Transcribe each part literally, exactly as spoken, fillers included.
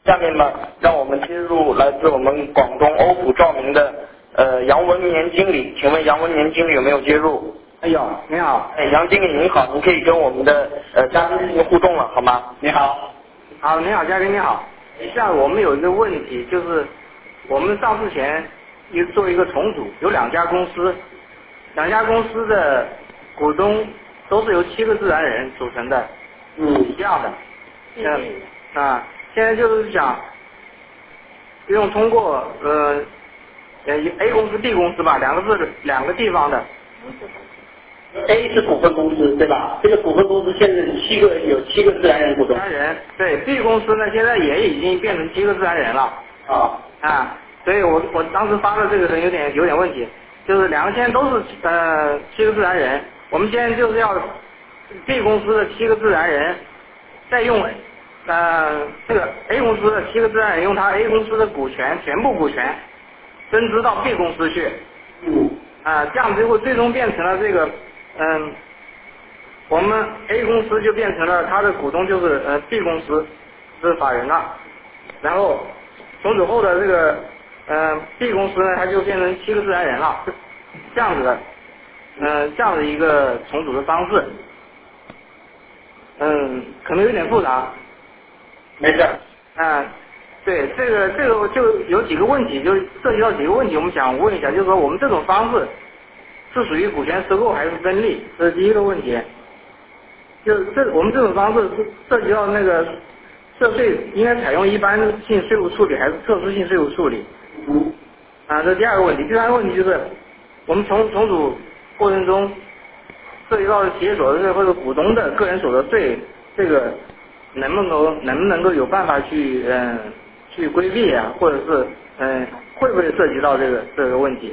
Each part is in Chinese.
下面呢，让我们接入来自我们广东欧普照明的呃杨文年经理，请问杨文年经理有没有接入？ 哎呦，你好。 哎，杨经理您好，您可以跟我们的呃嘉宾进行互动了，好吗？ 你好。好，你好，嘉宾你好。一下我们有一个问题，就是我们上市前一做一个重组，有两家公司，两家公司的股东都是由七个自然人组成的， 嗯， 一样的。嗯。啊，现在就是想用通过呃呃 A 公司 B 公司吧，两个是两个地方的。 A 是股份公司对吧？这个股份公司现在七个有七个自然人股东。 自然人对 B 公司呢，现在也已经变成七个自然人了。 啊啊，所以我我当时发的这个人有点有点问题，就是两个现在都是呃七个自然人，我们现在就是要 B 公司的七个自然人，再用呃这个 A 公司的七个自然人用他 A 公司的股权全部股权增资到 B 公司去。 嗯。 啊，这样结果最终变成了这个嗯。我们 A 公司就变成了他的股东就是呃 B 公司是法人了，然后重组后的这个呃 B 公司呢，它就变成七个自然人了，这样子的，呃这样的一个重组的方式，嗯，可能有点复杂。 没事。 啊，对，这个这个就有几个问题，就涉及到几个问题，我们想问一下，就是说我们这种方式是属于股权收购还是分立？这是第一个问题。就是这我们这种方式涉及到那个涉税，应该采用一般性税务处理还是特殊性税务处理？ 嗯。 啊，这是第二个问题。第三个问题就是，我们重重组过程中涉及到企业所得税或者股东的个人所得税，这个能不能能不能够有办法去嗯、呃、去规避啊，或者是嗯、呃、会不会涉及到这个这个问题？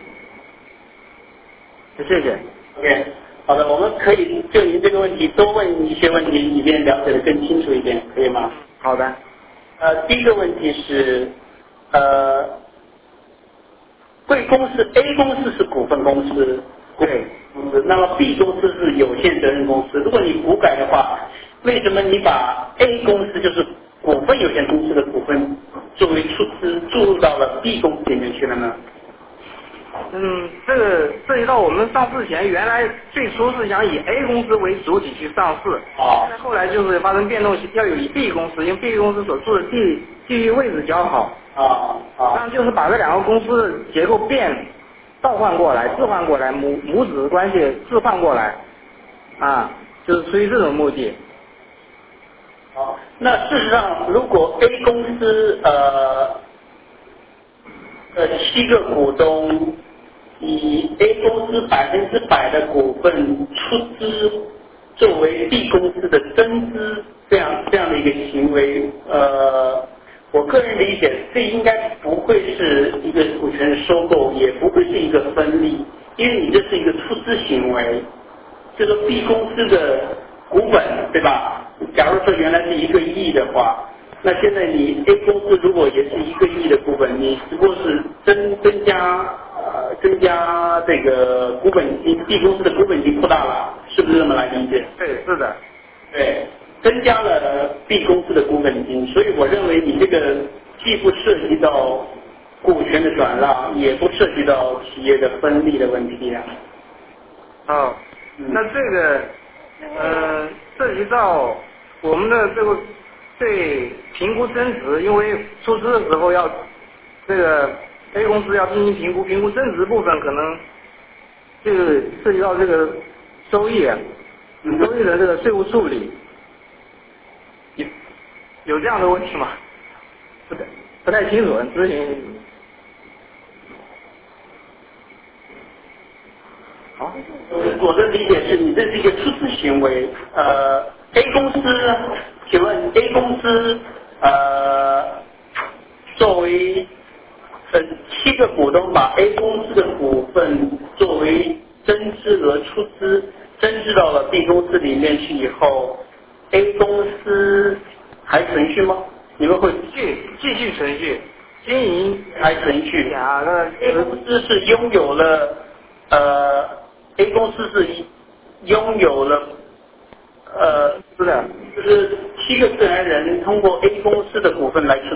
谢谢。 OK。好的，我们可以就您这个问题多问一些问题，以便了解的更清楚一点，可以吗？ 好的。 呃，第一个问题是，呃，贵公司 A 公司是股份公司， 对， 公司，那么 B 公司是有限责任公司。如果你股改的话，为什么你把 A 公司就是股份有限公司的股份作为出资注入到了 B 公司里面去了呢？ 嗯，这个涉及到我们上市前，原来最初是想以 A 公司为主体去上市， 啊， 但后来就是发生变动，要有以 B 公司，因为 B 公司所处的地地域位置较好， 啊啊， 那就是把这两个公司的结构变倒换过来，置换过来，母母子关系置换过来，啊，就是出于这种目的。 好，那事实上，如果 A 公司呃呃七个股东以 A 公司百分之百的股份出资作为 B 公司的增资，这样这样的一个行为，呃，我个人理解，这应该不会是一个股权收购，也不会是一个分立，因为你这是一个出资行为。这个 B 公司的股本，对吧？假如说原来是一个亿的话，那现在你 A 公司如果也是一个亿的股本，你只不过是增增加呃增加这个股本金 ，B 公司的股本金扩大了，是不是这么来理解？ 对，是的。 对，增加了 B 公司的股本金，所以我认为你这个既不涉及到股权的转让，也不涉及到企业的分立的问题啊。 哦，那这个呃涉及到我们的这个对评估增值，因为出资的时候要这个 A 公司要进行评估，评估增值部分可能这个涉及到这个收益啊，收益的这个税务处理，有有这样的问题吗？不太不太清楚，咨询。好， 我的理解是你这是一个出资行为。呃 ，A 公司，请问 A 公司呃作为呃七个股东把 A 公司的股份作为增资额出资增资到了 B 公司里面去以后 ，A 公司还存续吗？你们会继继续存续经营还存续啊？那 A 公司是拥有了呃。A 公司是拥有了，呃， 是的， 就是七个自然人通过 A 公司的股份来出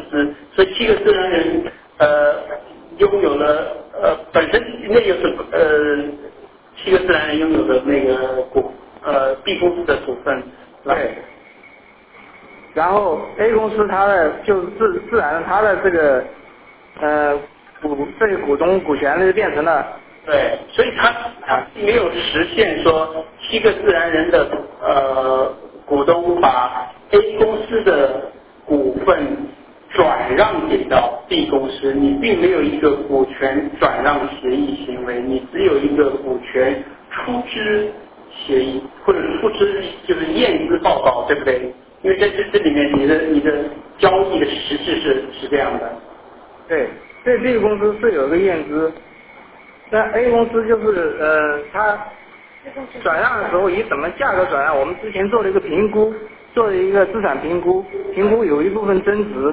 七个自然人拥有的那个股呃 B 公司的股份。 对。然后 A 公司它的就自自然它的这个呃股这个股东股权就变成了。 对，所以他他没有实现说七个自然人的呃股东把 A 公司的股份转让给到 B 公司，你并没有一个股权转让协议行为，你只有一个股权出资协议或者出资就是验资报告，对不对？因为在这这里面你的你的交易的实质是是这样的。 对，对 B 公司是有一个验资。那 A 公司就是呃，它转让的时候以什么价格转让？我们之前做了一个评估，做了一个资产评估，评估有一部分增值。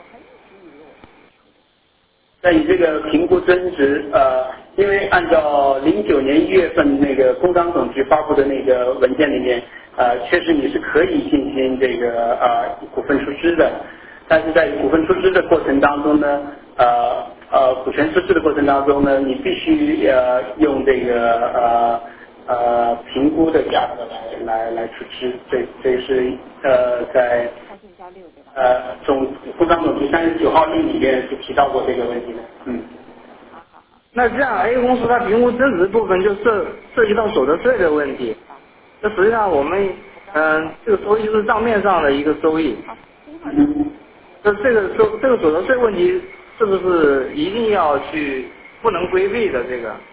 在你这个评估增值，呃，因为按照零九年一月份那个工商总局发布的那个文件里面，呃，确实你是可以进行这个呃股份出资的，但是在股份出资的过程当中呢，呃呃股权出资的过程当中呢，你必须呃用这个呃呃评估的价格来来来出资，这这是呃在呃总工商总局三十九号令里面是提到过这个问题的，嗯。 那这样 A 公司它评估增值部分就涉涉及到所得税的问题，那实际上我们嗯、呃、这个收益就是账面上的一个收益。 嗯。 那这个收这个所得税问题是不是一定要去不能规避的这个？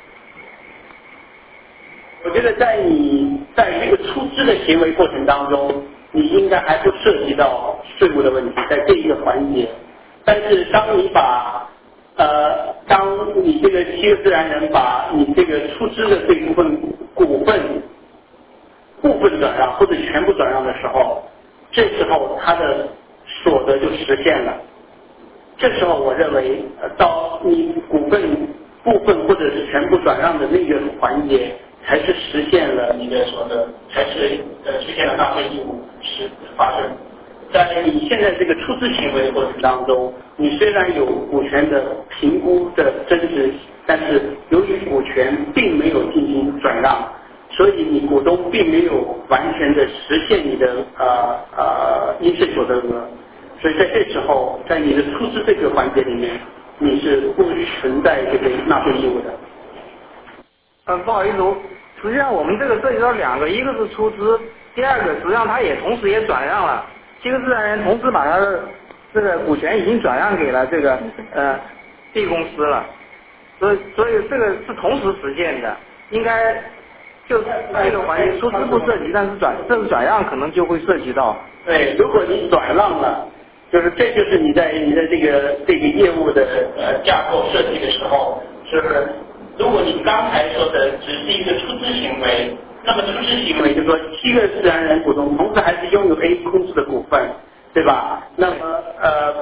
我觉得在你在这个出资的行为过程当中，你应该还不涉及到税务的问题，在这一个环节。但是当你把呃，当你这个七个自然人把你这个出资的这部分股份部分转让或者全部转让的时候，这时候他的所得就实现了。这时候我认为，呃，到你股份部分或者是全部转让的那个环节，才是实现了你的所得，才是呃实现了纳税义务是发生。在你现在这个出资行为的过程当中，你虽然有股权的评估的增值，但是由于股权并没有进行转让，所以你股东并没有完全的实现你的呃呃应税所得额。所以在这时候，在你的出资这个环节里面，你是不存在这个纳税义务的。 嗯，不好意思，实际上我们这个涉及到两个，一个是出资，第二个实际上他也同时也转让了，七个自然人同时把他的这个股权已经转让给了这个呃 B 公司了，所以所以这个是同时实现的，应该就是这个环节出资不涉及，但是转这个转让可能就会涉及到。 对，如果你转让了，就是这就是你在你的这个这个业务的呃架构设计的时候，是如果你刚才说的只是一个出资行为，那么出资行为就是说七个自然人股东同时还是拥有 A 公司的股份，对吧？那么呃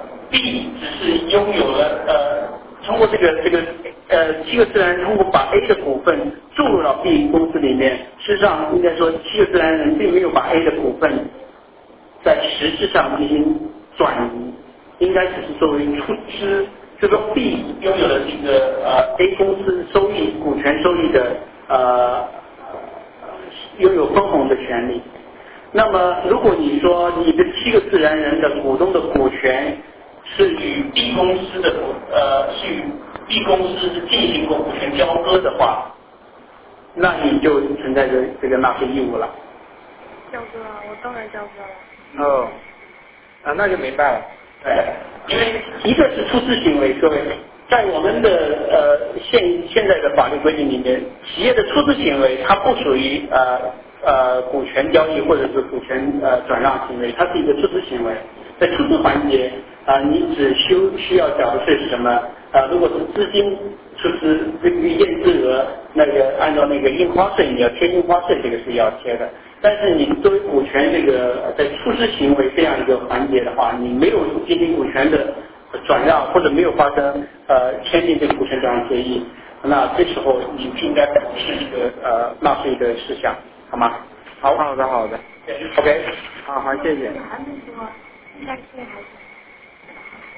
B 只是拥有了呃通过这个这个呃七个自然人通过把 A 的股份注入到 B 公司里面，事实上应该说七个自然人并没有把 A 的股份在实质上进行转移，应该只是作为出资，就说 B 拥有了这个呃 A 公司收益股权收益的呃拥有分红的权利。那么如果你说你的七个自然人的股东的股权是与 B 公司的股呃是与 B 公司进行过股权交割的话，那你就存在着这个纳税义务了。 交割啊，我当然交割了。 哦，啊，那就明白了。 对，因为一个是出资行为，各位，在我们的呃现现在的法律规定里面，企业的出资行为它不属于呃呃股权交易或者是股权呃转让行为，它是一个出资行为。在出资环节啊、呃，你只需需要缴的税是什么？啊、呃，如果是资金出资，这个验资额那个按照那个印花税，你要贴印花税，这个是要贴的。但是你作为股权这个在出资行为这样一个环节的话，你没有进行股权的转让或者没有发生呃签订这个股权转让协议，那这时候你应该不是一个呃纳税的事项，好吗？好， 好的好的 ，OK， 好好谢谢。 还没说，应该是还是。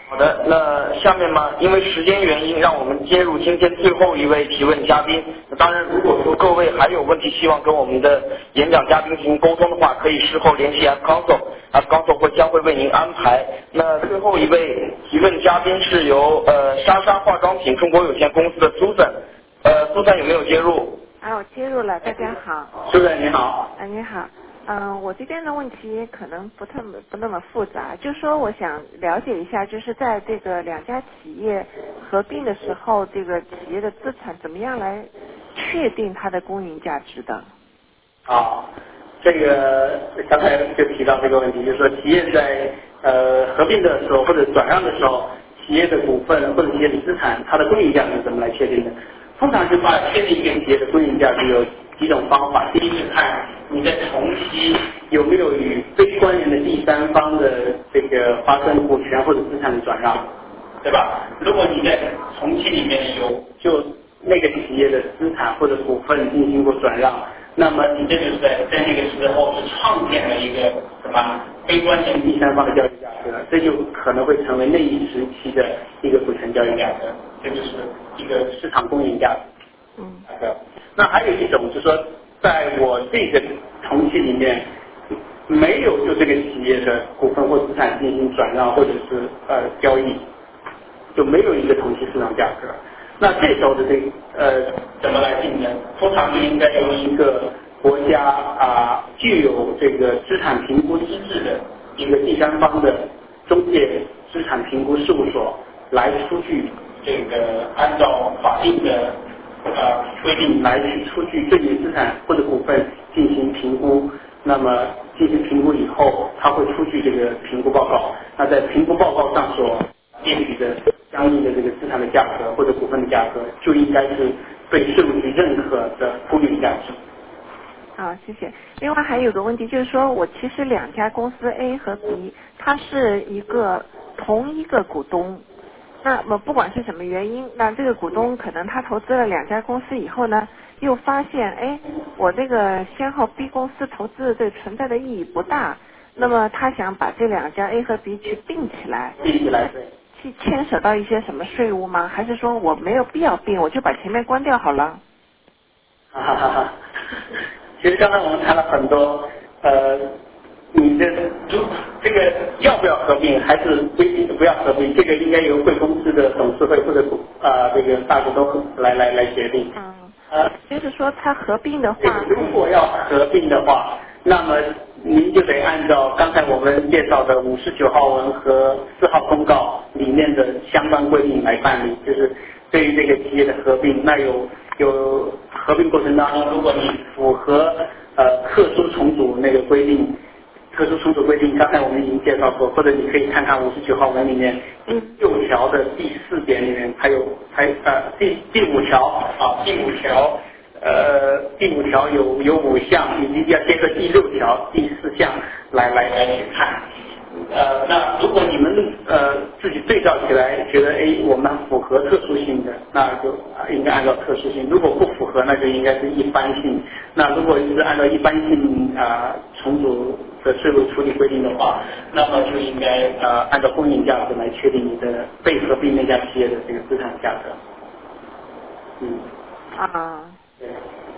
好的，那下面嘛，因为时间原因，让我们接入今天最后一位提问嘉宾。那当然，如果说各位还有问题，希望跟我们的演讲嘉宾进行沟通的话，可以事后联系 F Council，F Council 会将会为您安排。那最后一位提问嘉宾是由呃莎莎化妆品中国有限公司的 Susan， 呃 Susan 有没有接入？ 啊，我接入了，大家好。 Susan 你好。 啊，你好。嗯，我这边的问题可能不太不那么复杂，就是说我想了解一下，就是在这个两家企业合并的时候，这个企业的资产怎么样来确定它的公允价值的？ 啊，这个刚才就提到这个问题，就是说企业在呃合并的时候或者转让的时候，企业的股份或者企业的资产，它的公允价值怎么来确定的？通常就把确定一个企业的公允价值有几种方法。第一是看你在同期有没有与非关联的第三方的这个发生股权或者资产的转让，对吧？如果你在同期里面有就那个企业的资产或者股份进行过转让，那么你这就是在在那个时候是创建了一个什么非关联第三方的交易价值了，这就可能会成为那一时期的一个股权交易价值，这就是一个市场公允价值。 嗯。 那还有一种就是说，在我这个同期里面，没有就这个企业的股份或资产进行转让或者是呃交易，就没有一个同期市场价格。那这时候的这个呃怎么来定呢？通常就应该由一个国家啊、呃、具有这个资产评估资质的一个第三方的中介资产评估事务所来出具这个按照法定的呃规定来去出具对你资产或者股份进行评估。那么进行评估以后，他会出具这个评估报告。那在评估报告上所列举的相应的这个资产的价格或者股份的价格，就应该是被税务局认可的公允价值。 好，谢谢。另外还有个问题就是说，我其实两家公司 A 和 B， 它是一个同一个股东。那么不管是什么原因，那这个股东可能他投资了两家公司以后呢，又发现，哎，我这个先后 B 公司投资对存在的意义不大，那么他想把这两家 A 和 B 去并起来， 并起来对。 去牵扯到一些什么税务吗？还是说我没有必要并，我就把前面关掉好了？ 哈哈哈哈。其实刚才我们谈了很多，呃，你的如这个要不要合并，还是不不要合并，这个应该由贵公司的董事会或者啊、呃、这个大股东来来来决定。 嗯。 呃， 就是说它合并的话， 如果要合并的话，那么您就得按照刚才我们介绍的五十九号文和四号公告里面的相关规定来办理。就是对于这个企业的合并，那有有合并过程当中，如果你符合呃特殊重组那个规定，特殊重组规定，刚才我们已经介绍过，或者你可以看看五十九号文里面第六条的第四点里面，还有还呃第第五条啊第五条。呃，第五条有有五项，以及要结合第六条第四项来来来去看。呃，那如果你们呃自己对照起来，觉得哎我们符合特殊性的，那就应该按照特殊性；如果不符合，那就应该是一般性。那如果是按照一般性啊、呃、重组的税务处理规定的话，那么就应该呃按照公允价值来确定你的被合并那家企业的这个资产价格。嗯。 啊。 对，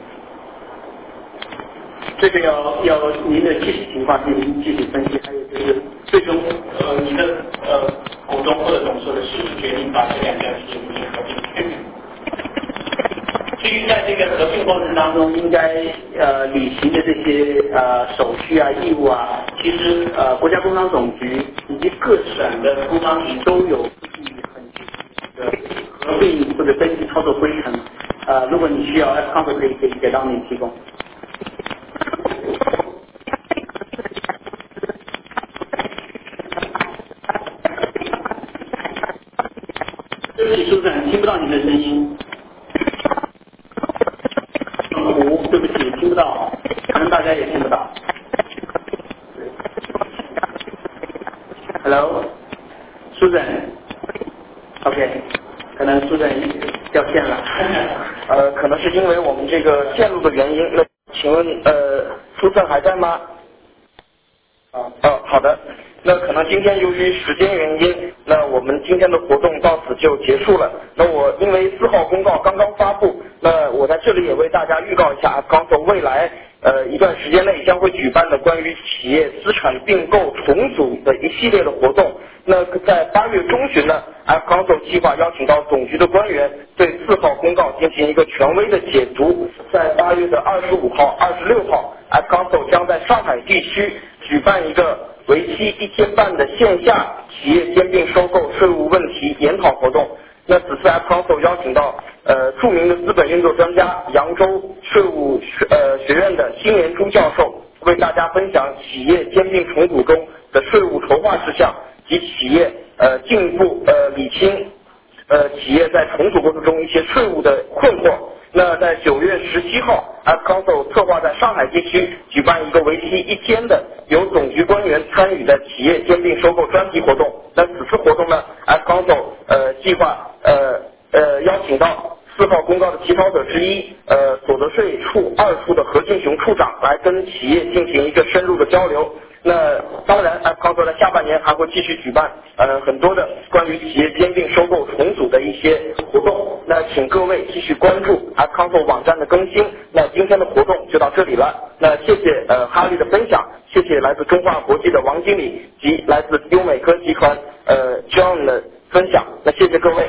这个要要您的具体情况进行具体分析，还有就是最终呃你的呃股东或者董事会是不是决定把这两家企业进行合并？至于在这个合并过程当中应该呃履行的这些呃手续啊义务啊，其实呃国家工商总局以及各省的工商局都有自己很具体的合并或者登记操作规程。呃，如果你需要 F Council 可以可以给到你提供。对不起，主持人，听不到你的声音。糊，对不起，听不到，可能大家也听不到。Hello， 苏诊 ，OK， 可能苏诊掉线了。 呃，可能是因为我们这个线路的原因。那请问，呃，苏正还在吗？ 啊， 哦，好的。那可能今天由于时间原因，那我们今家预告一下 F Council 未来呃一段时间内将会举办的关于企业资产并购重组的一系列的活动。那在八月中旬呢 F Council 计划邀请到总局的官员对四号公告进行一个权威的解读。在八月的二十五号、二十六号 F Council 将在上海地区举办一个为期一天半的线下企业兼并收购税务问题研讨活动。那此次 F Council 邀请到呃著名的资本运作专家扬州税务学呃学院的辛连珠教授，为大家分享企业兼并重组中的税务筹划事项及企业呃进一步呃理清呃企业在重组过程中一些税务的困惑。那在九月十七号 F Council 策划在上海地区举办一个为期一天的由总局官员参与的企业兼并收购专题活动。那此次活动呢 F Council 呃计划呃呃邀请到四号公告的起草者之一呃所得税处二处的何敬雄处长来跟企业进行一个深入的交流。那当然 F Council 在下半年还会继续举办呃很多的关于企业兼并收购重组的一些活动。那请各位继续关注 F Council 网站的更新。那今天的活动就到这里了。那谢谢呃哈利的分享，谢谢来自中化国际的王经理及来自优美科集团呃 John 的分享。那谢谢各位。